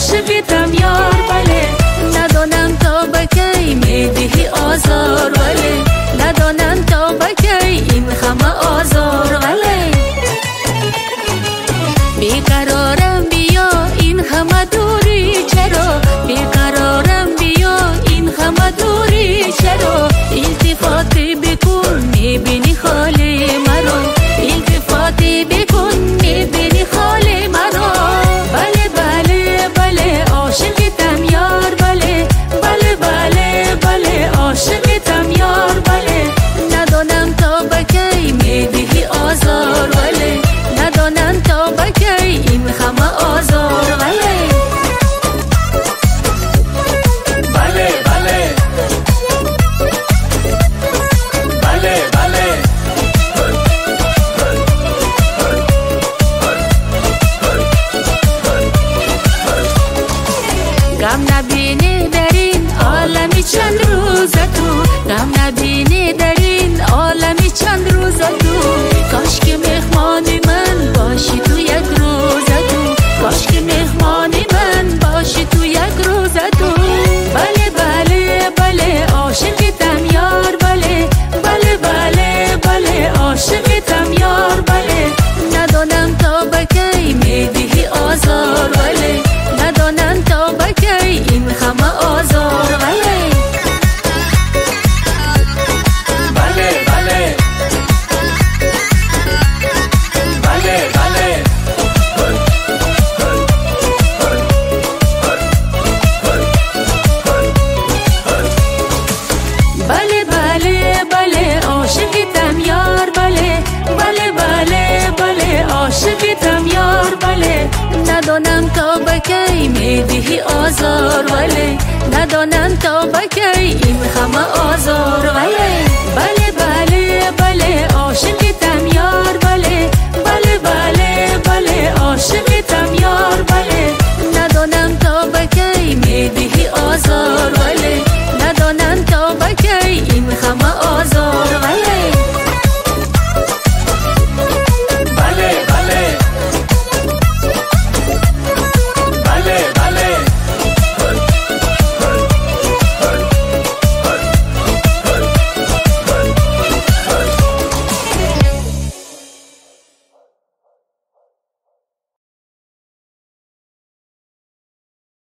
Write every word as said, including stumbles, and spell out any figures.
عاشقتم یار بله، ندانم تا به کی میدهی آزار بله، ندانم تا به کی این همه آزار بله. بیقرارم بیا این همه دوری چرا، بیقرارم بیا این همه دوری چرا، التفاتی بکن میبینی خالی مرا، التفاتی بکن میبینی خالی مرا. بله بله بله عاشقتم یار بله، بله بله بله عاشقتم یار بله، ندانم تا به کی میدهی آزار بله، ندانم تا به کی این همه آزار بله. بله بله بله بله غم نبینی در این عالمی چند روز تو، غم نبینی در این عالمی چند روز تو، کاش که مهمانی من باشی تو یک روز تو، کاش که مهمانی من باشی تو یک روز تو. بله بله بله عاشقتم یار بله، بله بله بله عاشقتم یار بله، ندانم تا به کی میدهی آزار بله، ندانم تا به کی این همه آزار بله. بله بله بله بله بله بله بله عاشقتم یار بله، بله بله بله عاشقتم یار بله، ندانم تا به کی میدهی آزار بله، ندانم تا به کی این همه